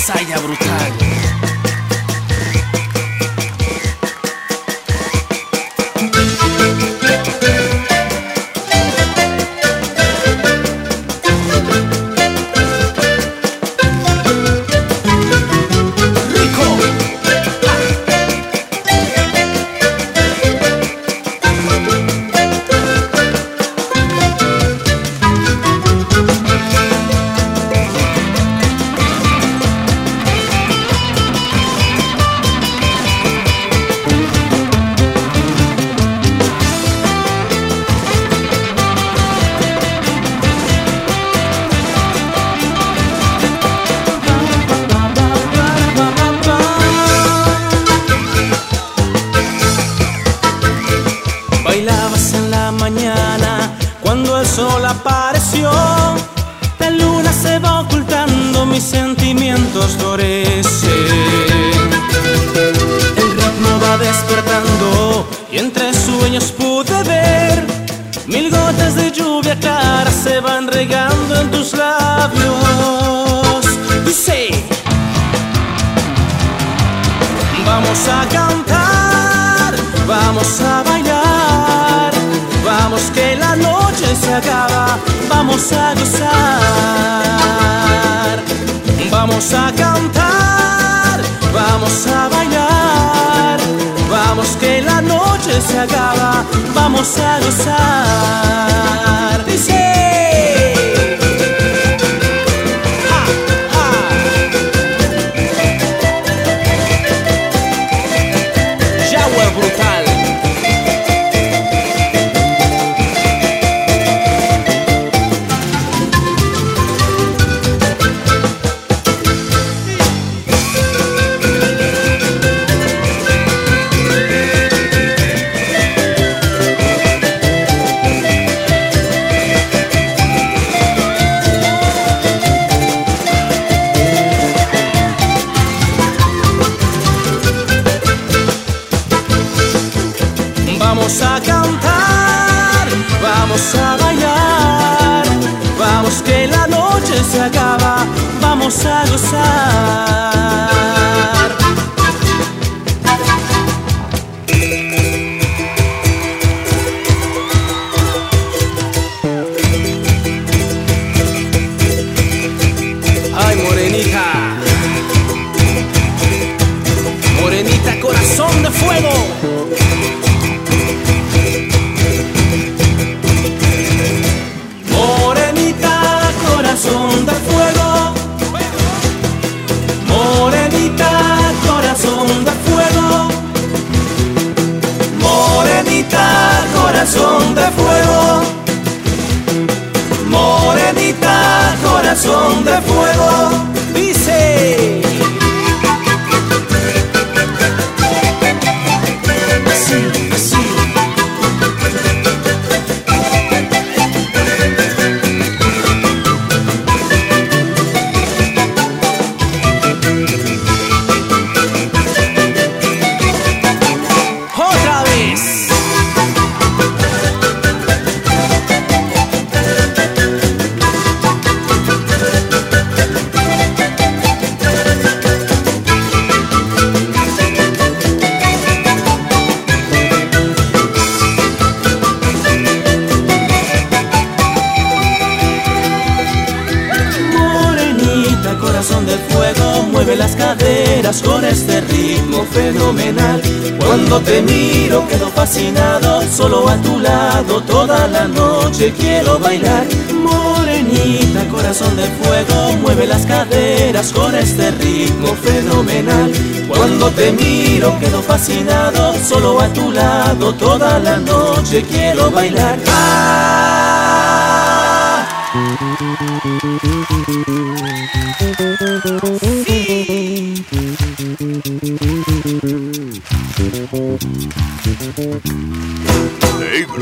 Saya brutal. Bailabas en la mañana cuando el sol apareció. La luna se va ocultando, mis sentimientos florecen. El ritmo va despertando y entre sueños pude ver mil gotas de lluvia clara se van regando en tus labios. Dice: vamos a cantar, vamos a bailar, vamos que la noche se acaba, vamos a gozar. Vamos a cantar, vamos a bailar, vamos que la noche se acaba, vamos a gozar. Dice: vamos a cantar, vamos a bailar, vamos que la noche se acaba, vamos a gozar. Ay, morenita, morenita, corazón de fuego. Corazón de fuego, morenita, corazón de fuego, morenita, corazón de fuego, morenita, corazón de fuego. Dice: así, así. Corazón de fuego, mueve las caderas con este ritmo fenomenal. Cuando te miro quedo fascinado, solo a tu lado toda la noche quiero bailar. Morenita, corazón de fuego, mueve las caderas con este ritmo fenomenal. Cuando te miro quedo fascinado, solo a tu lado toda la noche quiero bailar. Negro.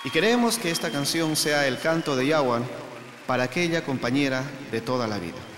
Y queremos que esta canción sea el canto de Yawan para aquella compañera de toda la vida.